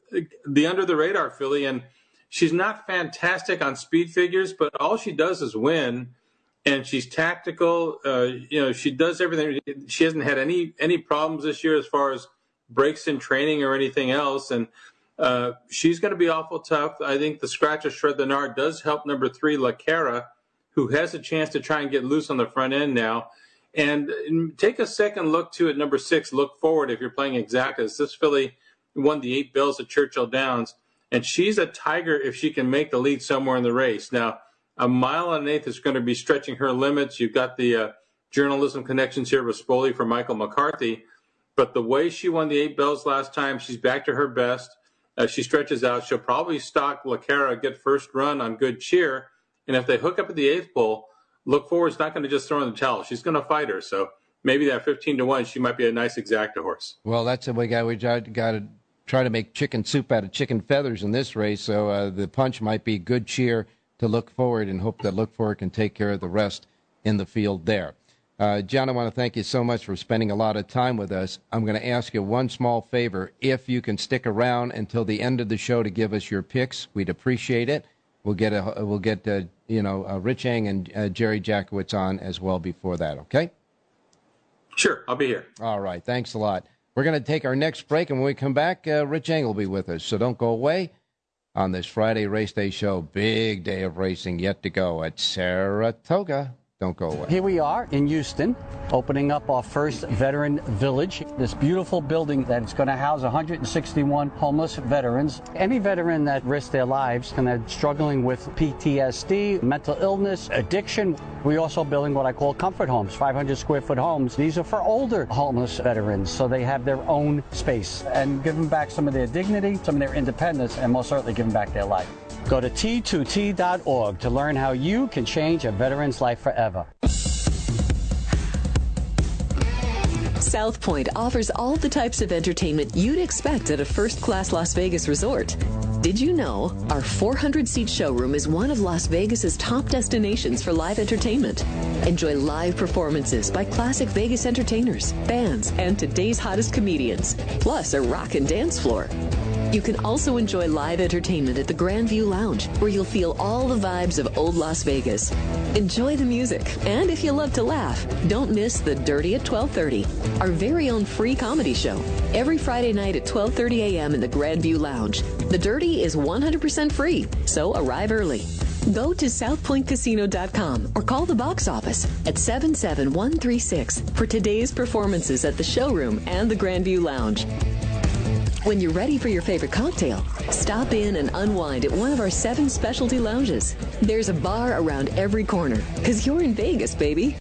Speaker 7: the under-the-radar filly. And she's not fantastic on speed figures, but all she does is win. And she's tactical. Uh, you know, she does everything. She hasn't had any any problems this year as far as breaks in training or anything else. And Uh, she's going to be awful tough. I think the scratch of Shred the Gnar does help number three, La Cara, who has a chance to try and get loose on the front end now. And take a second look, too, at number six, Look Forward, if you're playing exactas. This filly won the eight bells at Churchill Downs, and she's a tiger if she can make the lead somewhere in the race. Now, a mile and an eighth is going to be stretching her limits. You've got the uh, journalism connections here with Spoli for Michael McCarthy. But the way she won the eight bells last time, she's back to her best. As she stretches out, she'll probably stalk La Cara, get first run on Good Cheer. And if they hook up at the eighth pole, Look Forward's not going to just throw in the towel. She's going to fight her. So maybe that fifteen to one, she might be a nice exacta horse.
Speaker 6: Well, that's the way guy we got to try to make chicken soup out of chicken feathers in this race. So uh, the punch might be Good Cheer to Look Forward, and hope that Look Forward can take care of the rest in the field there. Uh, John, I want to thank you so much for spending a lot of time with us. I'm going to ask you one small favor. If you can stick around until the end of the show to give us your picks, we'd appreciate it. We'll get a we'll get uh, you know uh, Rich Eng and uh, Jerry Jackowitz on as well before that. Okay.
Speaker 7: Sure, I'll be here.
Speaker 6: All right. Thanks a lot. We're going to take our next break, and when we come back, uh, Rich Eng will be with us. So don't go away. on this Friday race day show. Big day of racing yet to go at Saratoga. Don't go away.
Speaker 3: Here we are in Houston, opening up our first veteran village. This beautiful building that's going to house one hundred sixty-one homeless veterans. Any veteran that risked their lives and are struggling with P T S D, mental illness, addiction. We're also building what I call comfort homes, five hundred square foot homes. These are for older homeless veterans, so they have their own space and give them back some of their dignity, some of their independence, and most certainly give them back their life. Go to T two T dot org to learn how you can change a veteran's life forever.
Speaker 1: South Point offers all the types of entertainment you'd expect at a first-class Las Vegas resort. Did you know our four hundred seat showroom is one of Las Vegas's top destinations for live entertainment? Enjoy live performances by classic Vegas entertainers, bands, and today's hottest comedians, plus a rock and dance floor. You can also enjoy live entertainment at the Grandview Lounge, where you'll feel all the vibes of old Las Vegas. Enjoy the music, and if you love to laugh, don't miss The Dirty at twelve thirty, our very own free comedy show, every Friday night at twelve thirty a.m. in the Grandview Lounge. The Dirty is one hundred percent free, so arrive early. Go to south point casino dot com or call the box office at seven seven one three six for today's performances at the showroom and the Grandview Lounge. When you're ready for your favorite cocktail, stop in and unwind at one of our seven specialty lounges. There's a bar around every corner, because you're in Vegas, baby.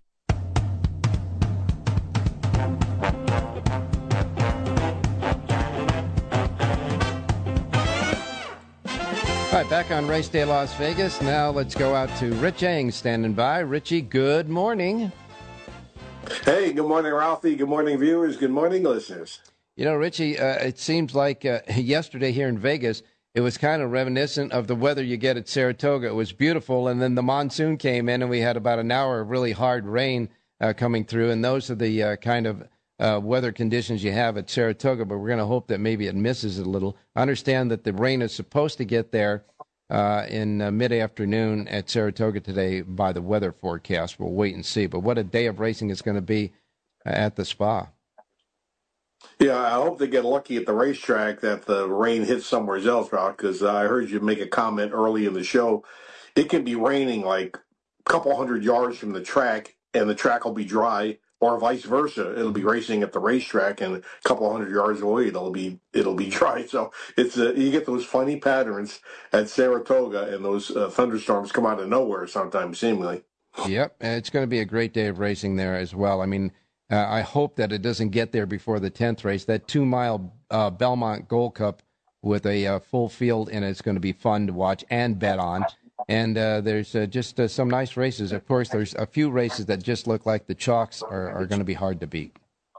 Speaker 6: All right, back on Race Day Las Vegas. Now let's go out to Rich Eng standing by. Richie, good morning.
Speaker 8: Hey, good morning, Ralphie. Good morning, viewers. Good morning, listeners.
Speaker 6: You know, Richie, uh, it seems like uh, yesterday here in Vegas, it was kind of reminiscent of the weather you get at Saratoga. It was beautiful, and then the monsoon came in, and we had about an hour of really hard rain uh, coming through, and those are the uh, kind of uh, weather conditions you have at Saratoga, but we're going to hope that maybe it misses it a little. I understand that the rain is supposed to get there uh, in uh, mid-afternoon at Saratoga today by the weather forecast. We'll wait and see, but what a day of racing it's going to be uh, at the spa.
Speaker 8: Yeah, I hope they get lucky at the racetrack that the rain hits somewhere else, Rock, because I heard you make a comment early in the show. It can be raining like a couple hundred yards from the track, and the track will be dry, or vice versa. It'll be racing at the racetrack, and a couple hundred yards away, it'll be it'll be dry. So it's uh, you get those funny patterns at Saratoga, and those uh, thunderstorms come out of nowhere sometimes, seemingly.
Speaker 6: Yep, and it's going to be a great day of racing there as well. I mean, Uh, I hope that it doesn't get there before the tenth race. That two-mile uh, Belmont Gold Cup with a uh, full field in it is going to be fun to watch and bet on. And uh, there's uh, just uh, some nice races. Of course, there's a few races that just look like the chalks are, are going to be hard to beat.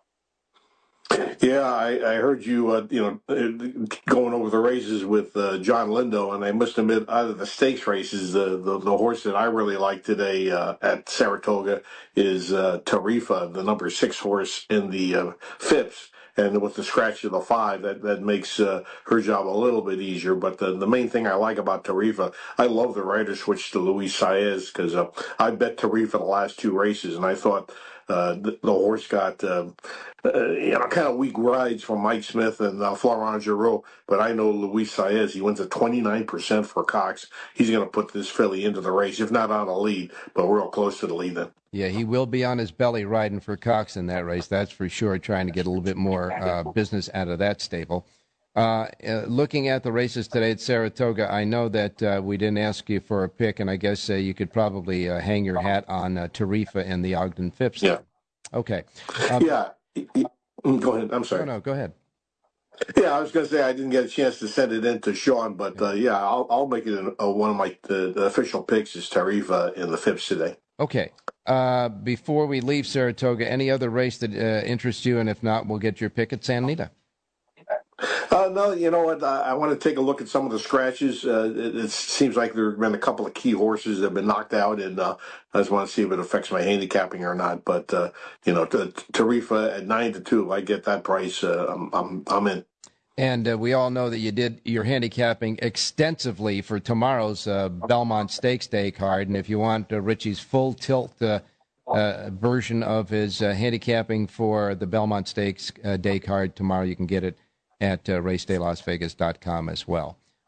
Speaker 8: Yeah, I, I heard you, uh, you know, going over the races with uh, John Lindo, and I must admit, out of the stakes races, the, the, the horse that I really like today uh, at Saratoga is uh, Tarifa, the number six horse in the uh, Phipps. And with the scratch of the five, that, that makes uh, her job a little bit easier. But the, the main thing I like about Tarifa, I love the rider switch to Luis Saez, because uh, I bet Tarifa the last two races, and I thought uh, the, the horse got, uh, uh, you know, kind of weak rides from Mike Smith and uh, Florent Geroux. But I know Luis Saez, he wins at twenty-nine percent for Cox. He's going to put this filly into the race, if not on the lead, but real close to the lead then.
Speaker 6: Yeah, he will be on his belly riding for Cox in that race. That's for sure, trying to get a little bit more uh, business out of that stable. Uh, uh, looking at the races today at Saratoga, I know that uh, we didn't ask you for a pick, and I guess uh, you could probably uh, hang your hat on uh, Tarifa and the Ogden Phipps.
Speaker 8: Yeah.
Speaker 6: Okay. Um,
Speaker 8: yeah. Go ahead. I'm sorry.
Speaker 6: No, no, go ahead.
Speaker 8: Yeah, I was going to say I didn't get a chance to send it in to Sean, but uh, yeah, I'll, I'll make it a, a, one of my the, the official picks is Tarifa in the Phipps today.
Speaker 6: Okay. Uh, before we leave Saratoga, any other race that uh, interests you? And if not, we'll get your pick at Santa Anita.
Speaker 8: Uh, no, you know what? I, I want to take a look at some of the scratches. Uh, it, it seems like there have been a couple of key horses that have been knocked out, and uh, I just want to see if it affects my handicapping or not. But uh, you know, t- Tarifa at nine to two, if I get that price, uh, I'm I'm I'm in.
Speaker 6: And uh, we all know that you did your handicapping extensively for tomorrow's uh, Belmont Stakes Day card. And if you want uh, Richie's full tilt uh, uh, version of his uh, handicapping for the Belmont Stakes uh, Day card tomorrow, you can get it at uh, race day las vegas dot com as well.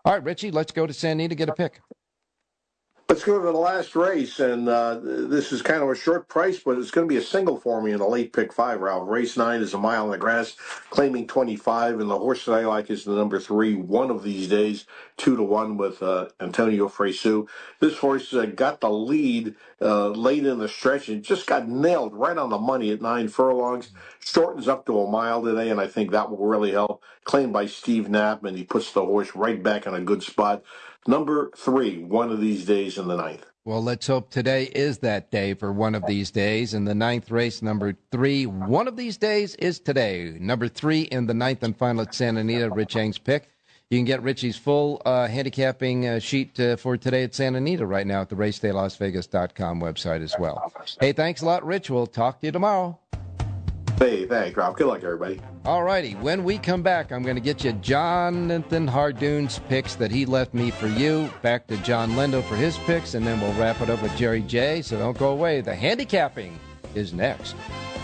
Speaker 6: All right, Richie, let's go to Santa Anita, get a pick.
Speaker 8: Let's go to the last race, and uh, this is kind of a short price, but it's going to be a single for me in a late pick five, Ralph. Race nine is a mile in the grass, claiming twenty-five, and the horse that I like is the number three, One of These Days, two to one with uh, Antonio Fresu. This horse uh, got the lead uh, late in the stretch and just got nailed right on the money at nine furlongs. Shortens up to a mile today, and I think that will really help. Claimed by Steve Knapp, and he puts the horse right back in a good spot. Number three, One of These Days in the ninth.
Speaker 6: Well, let's hope today is that day for One of These Days. In the ninth race, number three, One of These Days is today. Number three in the ninth and final at Santa Anita, Rich Eng's pick. You can get Richie's full uh, handicapping uh, sheet uh, for today at Santa Anita right now at the race day las vegas dot com website as well. Hey, thanks a lot, Rich. We'll talk to you tomorrow.
Speaker 8: Hey, thanks, Rob. Good luck, everybody.
Speaker 6: All righty. When we come back, I'm going to get you Jonathan Hardoon's picks that he left me for you. Back to John Lindo for his picks, and then we'll wrap it up with Jerry J. So don't go away. The handicapping is next.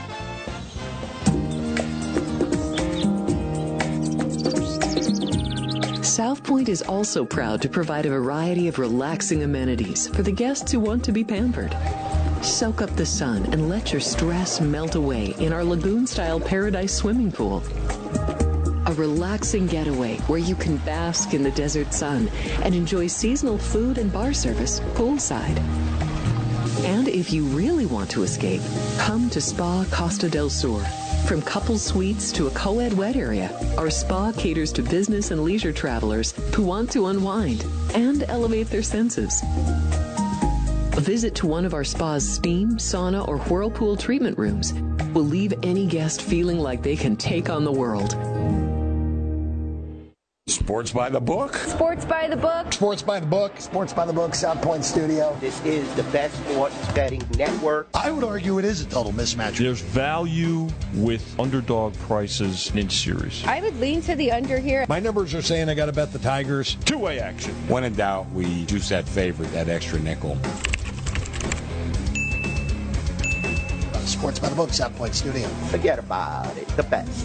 Speaker 1: South Point is also proud to provide a variety of relaxing amenities for the guests who want to be pampered. Soak up the sun and let your stress melt away in our lagoon-style Paradise swimming pool. A relaxing getaway where you can bask in the desert sun and enjoy seasonal food and bar service poolside. And if you really want to escape, come to Spa Costa del Sur. From couple suites to a co-ed wet area, our spa caters to business and leisure travelers who want to unwind and elevate their senses. A visit to one of our spa's steam, sauna, or whirlpool treatment rooms will leave any guest feeling like they can take on the world.
Speaker 9: Sports by the book.
Speaker 10: Sports by the book.
Speaker 11: Sports by the book. Sports by the book, South Point Studio.
Speaker 12: This is the best sports betting network.
Speaker 11: I would argue it is a total mismatch.
Speaker 13: There's value with underdog prices in series.
Speaker 10: I would lean to the under here.
Speaker 9: My numbers are saying I got to bet the Tigers.
Speaker 13: Two-way action.
Speaker 9: When in doubt, we juice that favorite, that extra nickel.
Speaker 11: Sports by the book, South Point Studio.
Speaker 12: Forget about it. The best.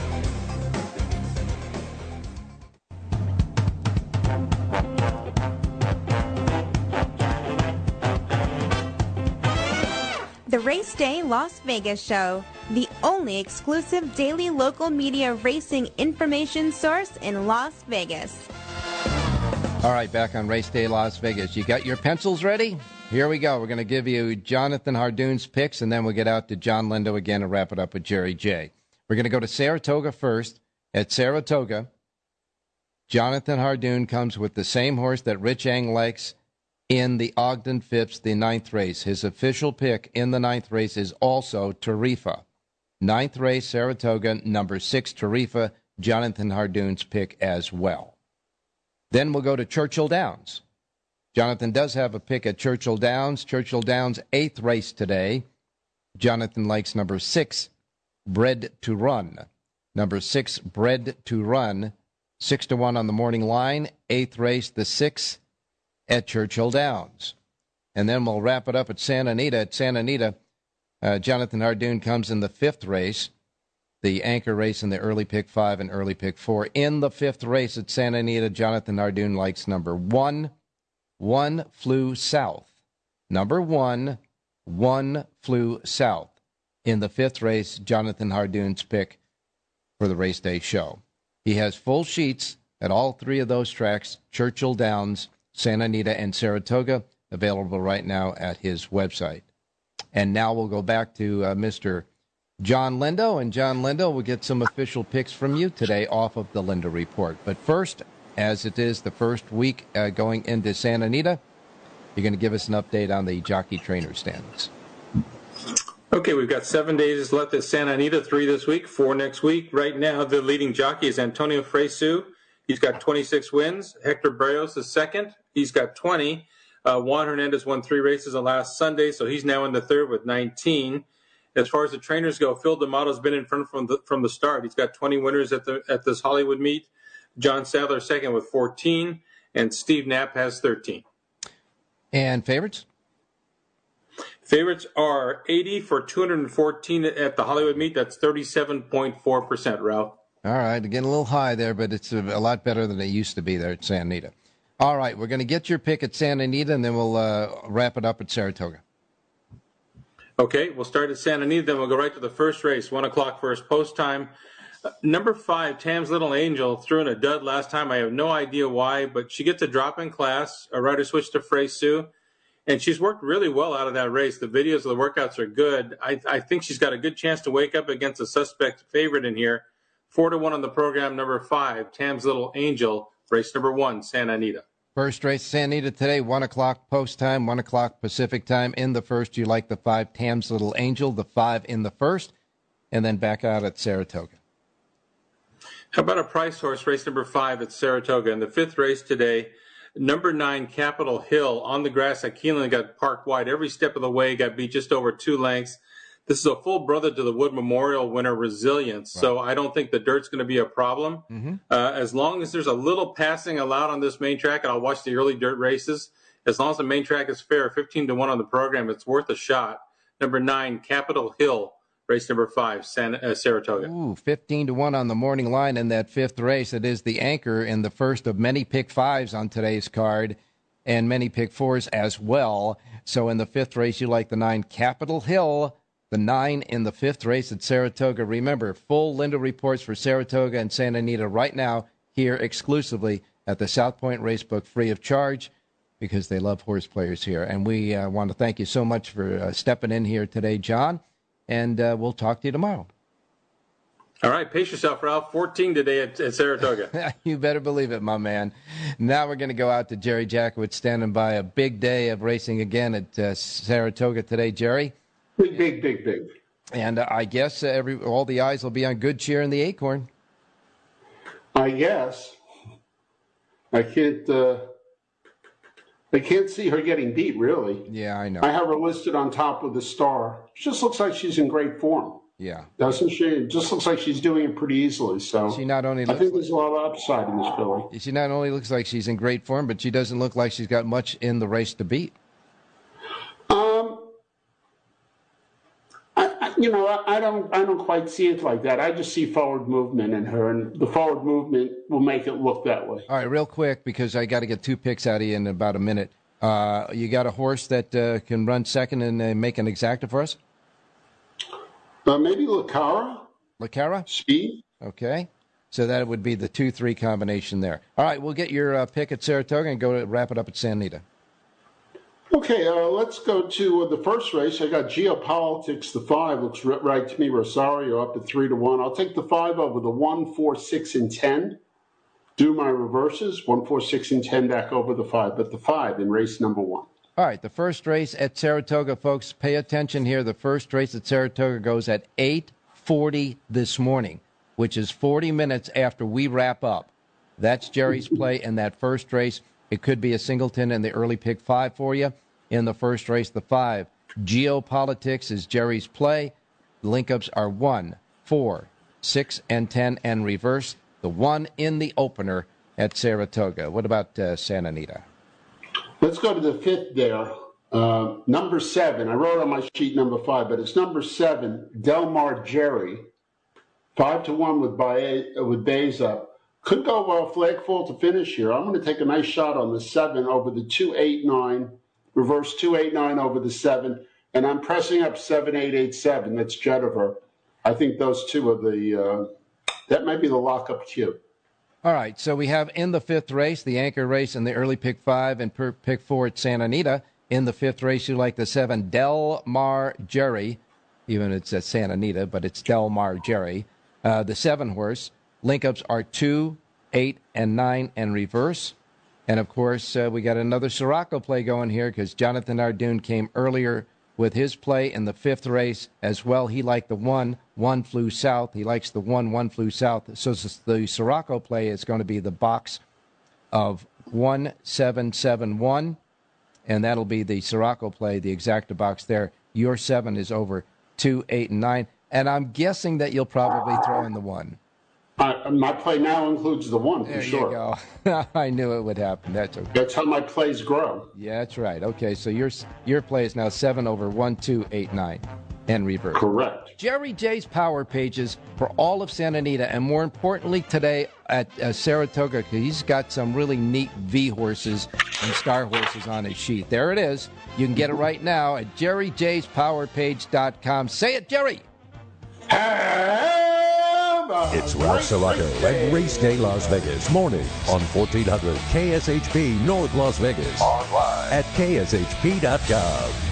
Speaker 14: The Race Day Las Vegas Show, the only exclusive daily local media racing information source in Las Vegas.
Speaker 6: All right, back on Race Day Las Vegas. You got your pencils ready? Here we go. We're going to give you Jonathan Hardoon's picks, and then we'll get out to John Lindo again and wrap it up with Jerry J. We're going to go to Saratoga first. At Saratoga, Jonathan Hardoon comes with the same horse that Rich Eng likes in the Ogden Phipps, the ninth race. His official pick in the ninth race is also Tarifa. Ninth race, Saratoga, number six, Tarifa, Jonathan Hardoon's pick as well. Then we'll go to Churchill Downs. Jonathan does have a pick at Churchill Downs. Churchill Downs, eighth race today. Jonathan likes number six, Bred to Run. Number six, Bred to Run. Six to one on the morning line. Eighth race, the six at Churchill Downs. And then we'll wrap it up at Santa Anita. At Santa Anita, uh, Jonathan Hardoon comes in the fifth race, the anchor race in the early pick five and early pick four. In the fifth race at Santa Anita, Jonathan Hardoon likes number one, One Flew South. Number one, One Flew South. In the fifth race, Jonathan Hardoon's pick for the race day show. He has full sheets at all three of those tracks, Churchill Downs, Santa Anita, and Saratoga, available right now at his website. And now we'll go back to uh, Mister John Lindo, and John Lindo will get some official picks from you today off of the Lindo Report. But first, as it is the first week uh, going into Santa Anita, you're going to give us an update on the jockey trainer standings.
Speaker 7: Okay, we've got seven days left at Santa Anita, three this week, four next week. Right now, the leading jockey is Antonio Fresu. He's got twenty-six wins. Hector Barrios is second. He's got twenty. Uh, Juan Hernandez won three races on last Sunday, so he's now in the third with nineteen. As far as the trainers go, Phil D'Amato's been in front from the from the start. He's got twenty winners at the at this Hollywood meet. John Sadler second with fourteen, and Steve Knapp has thirteen.
Speaker 6: And favorites?
Speaker 7: Favorites are eighty for two hundred fourteen at the Hollywood meet. That's thirty-seven point four percent, Ralph.
Speaker 6: All right, getting a little high there, but it's a, a lot better than it used to be there at Santa Anita. All right, we're going to get your pick at Santa Anita, and then we'll uh, wrap it up at Saratoga.
Speaker 7: Okay, we'll start at Santa Anita, then we'll go right to the first race, one o'clock first post time. Uh, number five, Tam's Little Angel, threw in a dud last time. I have no idea why, but she gets a drop in class. A rider switched to Frey Sue, and she's worked really well out of that race. The videos of the workouts are good. I, I think she's got a good chance to wake up against a suspect favorite in here. Four to one on the program, number five, Tam's Little Angel, race number one, Santa Anita.
Speaker 6: First race, Santa Anita today, one o'clock post time, one o'clock Pacific time. In the first, you like the five, Tam's Little Angel, the five in the first, and then back out at Saratoga.
Speaker 7: How about a price horse, race number five at Saratoga? In the fifth race today, number nine, Capitol Hill, on the grass at Keeneland, got parked wide every step of the way, got beat just over two lengths. This is a full brother to the Wood Memorial winner, Resilience, right. So I don't think the dirt's going to be a problem. Mm-hmm. Uh, as long as there's a little passing allowed on this main track, and I'll watch the early dirt races, as long as the main track is fair, fifteen to one on the program, it's worth a shot. Number nine, Capitol Hill, race number five, San, uh, Saratoga.
Speaker 6: Ooh, fifteen to one on the morning line in that fifth race. It is the anchor in the first of many pick fives on today's card, and many pick fours as well. So in the fifth race, you like the nine, Capitol Hill, the nine in the fifth race at Saratoga. Remember, full Linda reports for Saratoga and Santa Anita right now here exclusively at the South Point Racebook, free of charge, because they love horse players here. And we uh, want to thank you so much for uh, stepping in here today, John, and uh, we'll talk to you tomorrow.
Speaker 7: All right, pace yourself, Ralph. fourteen today at, at Saratoga.
Speaker 6: You better believe it, my man. Now we're going to go out to Jerry Jackowitz, standing by. A big day of racing again at uh, Saratoga today, Jerry.
Speaker 15: Big, big, big, big.
Speaker 6: And uh, I guess uh, every all the eyes will be on Good Cheer and the Acorn.
Speaker 15: I guess. I can't. Uh, I can't see her getting beat, really.
Speaker 6: Yeah, I know.
Speaker 15: I have her listed on top with the star. She just looks like she's in great form.
Speaker 6: Yeah,
Speaker 15: doesn't she? It just looks like she's doing it pretty easily. So
Speaker 6: she not only.
Speaker 15: I think there's a lot of upside in this filly.
Speaker 6: She not only looks like she's in great form, but she doesn't look like she's got much in the race to beat.
Speaker 15: Um. I, I, you know, I, I don't, I don't quite see it like that. I just see forward movement in her, and the forward movement will make it look that way.
Speaker 6: All right, real quick, because I got to get two picks out of you in about a minute. Uh, you got a horse that uh, can run second and uh, make an exacta for us?
Speaker 15: Uh, maybe Lacara.
Speaker 6: Lacara?
Speaker 15: Speed.
Speaker 6: Okay. So that would be the two three combination there. All right, we'll get your uh, pick at Saratoga and go to wrap it up at Santa Anita.
Speaker 15: Okay, uh, let's go to uh, the first race. I got Geopolitics, the five. Looks r- right to me. Rosario up at three to one. I'll take the five over the one, four, six, and ten. Do my reverses. One, four, six, and ten back over the five. But the five in race number one.
Speaker 6: All right, the first race at Saratoga, folks. Pay attention here. The first race at Saratoga goes at eight forty this morning, which is forty minutes after we wrap up. That's Jerry's play in that first race. It could be a singleton in the early pick five for you. In the first race, the five. Geopolitics is Jerry's play. The link-ups are one, four, six, and ten, and reverse. The one in the opener at Saratoga. What about uh, Santa Anita?
Speaker 15: Let's go to the fifth there. Uh, number seven. I wrote on my sheet number five, but it's number seven, Del Mar Jerry. Five to one with Baez, with Bays up. Could go well flag fall to finish here. I'm going to take a nice shot on the seven over the two eight nine, reverse two eight nine over the seven, and I'm pressing up seven eight eight seven. That's Jediver. I think those two are the uh, that might be the lockup cue.
Speaker 6: All right, so we have in the fifth race the anchor race in the early pick five and per pick four at Santa Anita. In the fifth race, you like the seven Del Mar Jerry, even it's at Santa Anita, but it's Del Mar Jerry. Uh, the seven horse. Link-ups are two, eight, and nine, and reverse. And, of course, uh, we got another Sirocco play going here because Jonathan Ardoon came earlier with his play in the fifth race as well. He liked the one, one flew south. He likes the one, one flew south. So the Sirocco play is going to be the box of one, seven, seven, one. And that'll be the Sirocco play, the exacta box there. Your seven is over two, eight, and nine. And I'm guessing that you'll probably throw in the one.
Speaker 15: Uh, my play now includes the one, for
Speaker 6: there
Speaker 15: sure.
Speaker 6: There you go. I knew it would happen. That's okay.
Speaker 15: That's how my plays grow.
Speaker 6: Yeah, that's right. Okay, so your your play is now seven over one, two, eight, nine. and reverse.
Speaker 15: Correct.
Speaker 6: Jerry J's Power Pages for all of Santa Anita, and more importantly today at uh, Saratoga, because he's got some really neat V horses and star horses on his sheet. There it is. You can get it right now at jerry j's power page dot com. Say it, Jerry.
Speaker 16: It's Ralph Sirocco at Race Day Las Vegas, morning on fourteen hundred K S H P North Las Vegas. Online at K S H P dot com.